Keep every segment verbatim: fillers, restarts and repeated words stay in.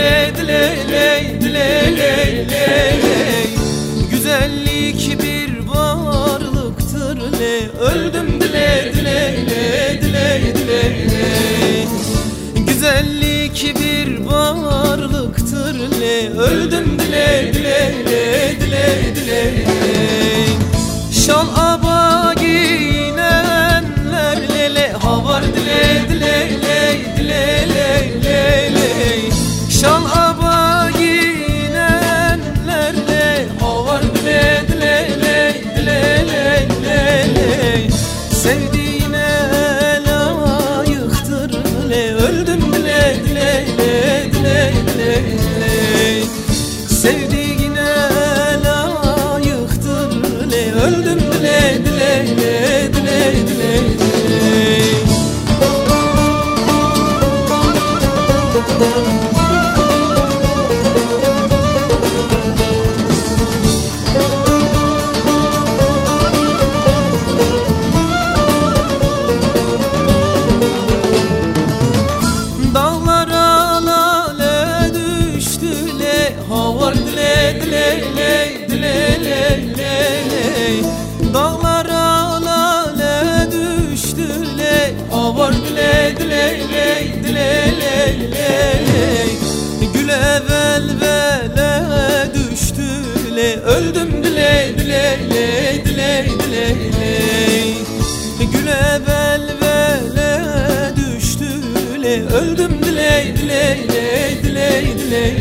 dile dile ley dile ley ley. Güzellik bir varlıktır le, öldüm dile dile dile dile dile. Güzellik bir varlıktır le, öldüm dile dile dile dile dile. Şal aba giyinenler lele havar dile dile ley dile ley ley ley. Şal aba giyinenler le havar dile dile ley dile ley ley ley. Sevdiğine layıktır le, öldüm dile dile dile dile dile ley. Sevdiğine layıktır le, öldüm dile dile dile dile dile ley. Dağlara lale düştü le, havar dile dile ley dile ley ley ley. Dağlara lale düştü le, havar dile dile ley dile ley ley ley. Gül evvel vele düştü le, öldüm dile dile ley dile dile ley. Gül evvel vele düştü le, öldüm dile dile dile dile dile.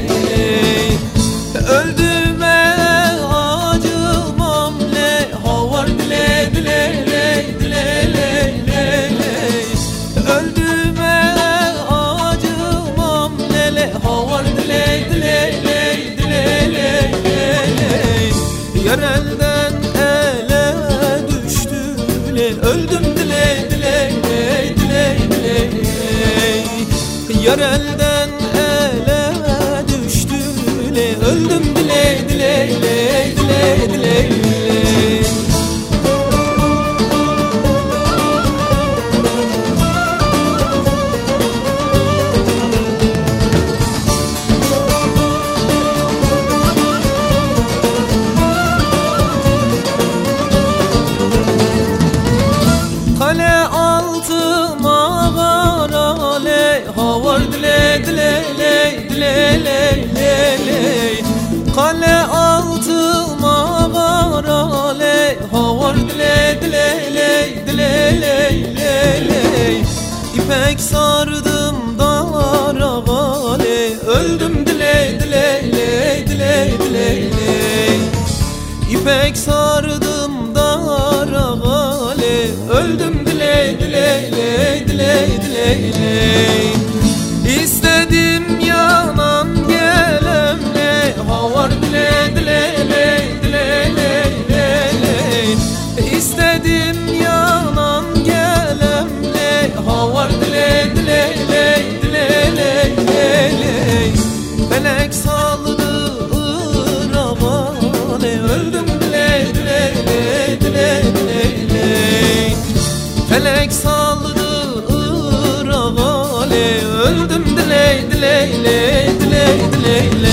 Öldüme acımam le, havar dile dile ley dile ley ley ley. Öldüme acımam le, havar dile dile ley dile ley ley ley. Yar elden ele düştü le, öldüm dile dile ley dile dile ley. Yar elden ele düştü le, öldüm dile dile dile dile dile ley. Kale altı mağara le, havar dile dile ley dile ley ley ley. Kale altı mağara le, havar dile dile ley dile ley ley ley. İpek sardım dara le, öldüm dile dile ley dile dile ley. İpek sardım dara le, öldüm dile dile ley dile dile ley. İstedim yanan gelemle, havar dile dile ley dile ley ley ley. İstedim yanan gelemle, havar dile dile ley dile ley ley ley. Felek saldı ırama le, öldüm dile dile ley dile dile ley. Felek saldı ırama le, öldüm dile dile dile dile dile.